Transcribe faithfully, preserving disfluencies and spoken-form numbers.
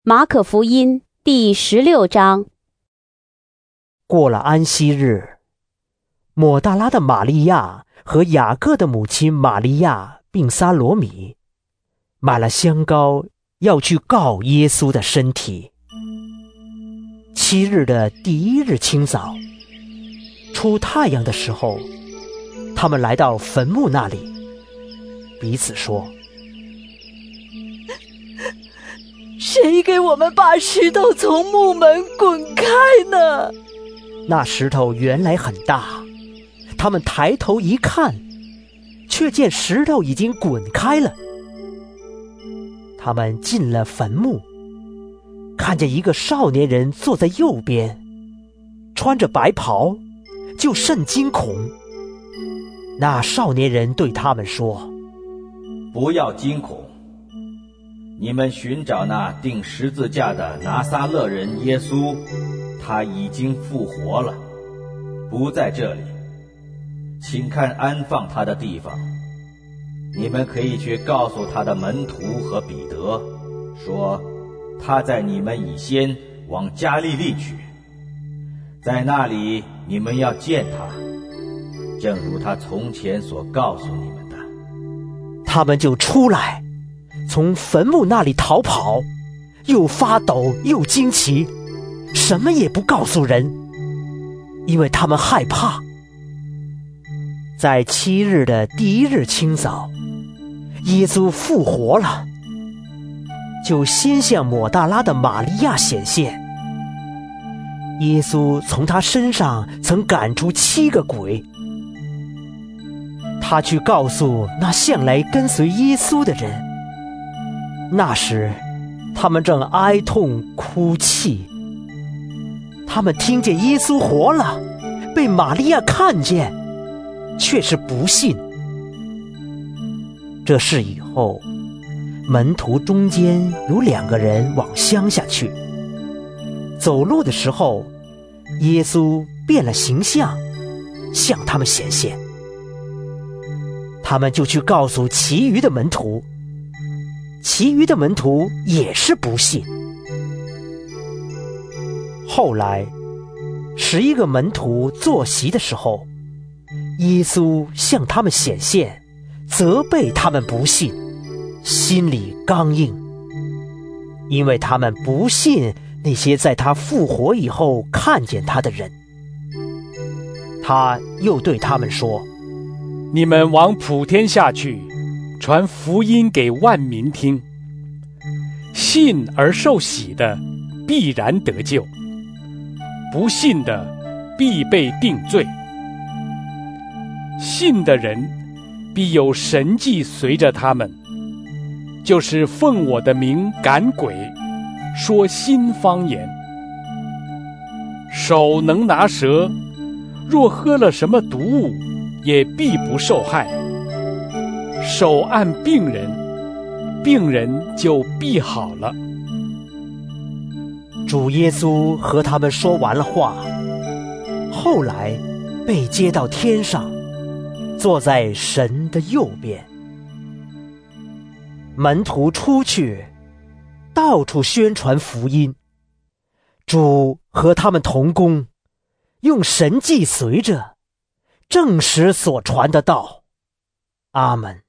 马可福音第十六章。 过了安息日，抹大拉的玛利亚和雅各的母亲玛利亚并撒罗米买了香膏，要去膏耶稣的身体。七日的第一日清早，出太阳的时候，他们来到坟墓那里，彼此说： 谁给我们把石头从墓门滚开呢？ 那石头原来很大，他们抬头一看，却见石头已经滚开了。他们进了坟墓，看见一个少年人坐在右边，穿着白袍，就甚惊恐。那少年人对他们说： 不要惊恐，你们寻找那钉十字架的拿撒勒人耶稣，他已经复活了，不在这里。请看安放他的地方。你们可以去告诉他的门徒和彼得，说他在你们以先往加利利去，在那里你们要见他，正如他从前所告诉你们的。 他们就出来，从坟墓那里逃跑，又发抖又惊奇，什么也不告诉人，因为他们害怕。在七日的第一日清早，耶稣复活了，就先向抹大拉的玛利亚显现。耶稣从他身上曾赶出七个鬼。他去告诉那向来跟随耶稣的人。那时他们正哀痛哭泣。他们听见耶稣活了，被玛利亚看见，却是不信。这事以后，门徒中间有两个人往乡下去，走路的时候，耶稣变了形象，向他们显现。他们就去告诉其余的门徒，其余的门徒也是不信。后来十一个门徒坐席的时候，耶稣向他们显现，责备他们不信，心里刚硬，因为他们不信那些在他复活以后看见他的人。他又对他们说： 你们往普天下去，传福音给万民听。信而受洗的，必然得救；不信的，必被定罪。信的人，必有神迹随着他们，就是奉我的名赶鬼，说新方言。手能拿蛇，若喝了什么毒物，也必不受害。手按病人，病人就必好了。 主耶稣和他们说完了话，后来被接到天上，坐在神的右边。门徒出去，到处宣传福音。主和他们同工，用神迹随着，证实所传的道。阿们。